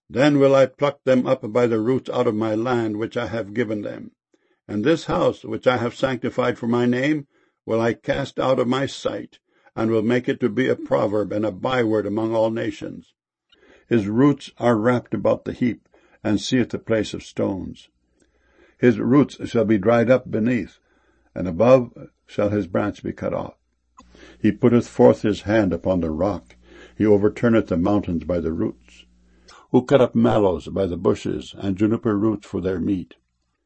Then will I pluck them up by the roots out of my land which I have given them. And this house which I have sanctified for my name will I cast out of my sight, and will make it to be a proverb and a byword among all nations. His roots are wrapped about the heap, and seeth the place of stones. His roots shall be dried up beneath, and above shall his branch be cut off. He putteth forth his hand upon the rock, he overturneth the mountains by the roots. Who cut up mallows by the bushes, and juniper roots for their meat.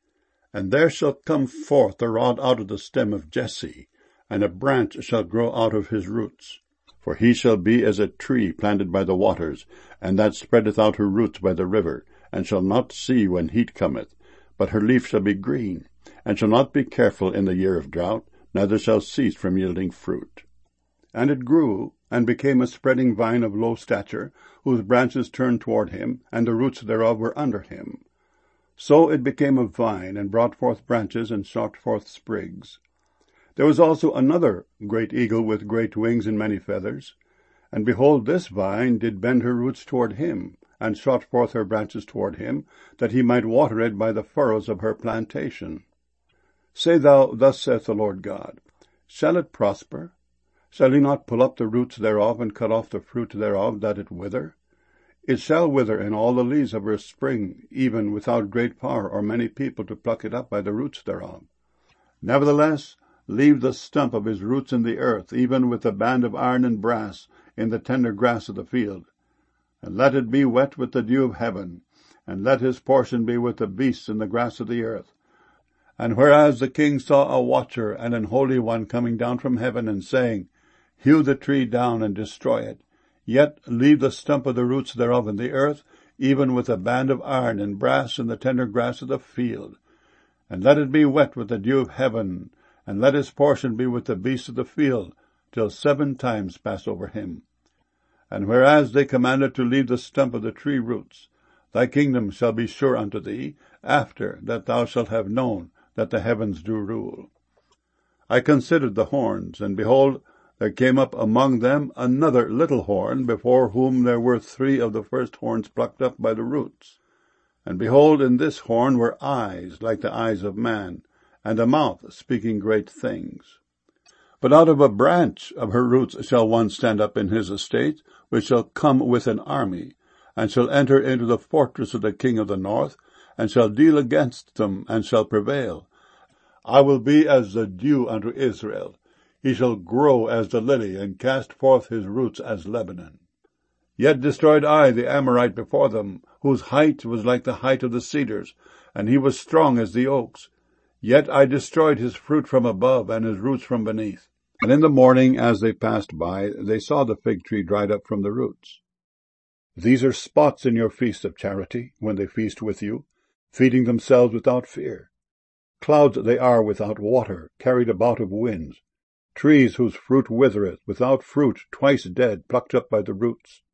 And there shall come forth a rod out of the stem of Jesse, and a branch shall grow out of his roots. For he shall be as a tree planted by the waters, and that spreadeth out her roots by the river, and shall not see when heat cometh, but her leaf shall be green, and shall not be careful in the year of drought, neither shall cease from yielding fruit. And it grew, and became a spreading vine of low stature, whose branches turned toward him, and the roots thereof were under him. So it became a vine, and brought forth branches, and shot forth sprigs. There was also another great eagle with great wings and many feathers. And behold, this vine did bend her roots toward him, and shot forth her branches toward him, that he might water it by the furrows of her plantation. Say thou, Thus saith the Lord God, Shall it prosper? Shall he not pull up the roots thereof, and cut off the fruit thereof, that it wither? It shall wither in all the leaves of her spring, even without great power or many people to pluck it up by the roots thereof. Nevertheless, leave the stump of his roots in the earth, even with the band of iron and brass, in the tender grass of the field. And let it be wet with the dew of heaven, and let his portion be with the beasts in the grass of the earth. And whereas the king saw a watcher and an holy one coming down from heaven, and saying, Hew the tree down and destroy it, yet leave the stump of the roots thereof in the earth, even with a band of iron and brass in the tender grass of the field. And let it be wet with the dew of heaven, and let his portion be with the beasts of the field, till 7 times pass over him. And whereas they commanded to leave the stump of the tree roots, thy kingdom shall be sure unto thee, after that thou shalt have known that the heavens do rule. I considered the horns, and behold, there came up among them another little horn, before whom there were 3 of the first horns plucked up by the roots. And behold, in this horn were eyes like the eyes of man, and a mouth speaking great things. But out of a branch of her roots shall one stand up in his estate, which shall come with an army, and shall enter into the fortress of the king of the north, and shall deal against them, and shall prevail. I will be as the dew unto Israel. He shall grow as the lily, and cast forth his roots as Lebanon. Yet destroyed I the Amorite before them, whose height was like the height of the cedars, and he was strong as the oaks. Yet I destroyed his fruit from above, and his roots from beneath. And in the morning, as they passed by, they saw the fig tree dried up from the roots. These are spots in your feast of charity, when they feast with you, feeding themselves without fear. Clouds they are without water, carried about of winds. Trees whose fruit withereth, without fruit, twice dead, plucked up by the roots.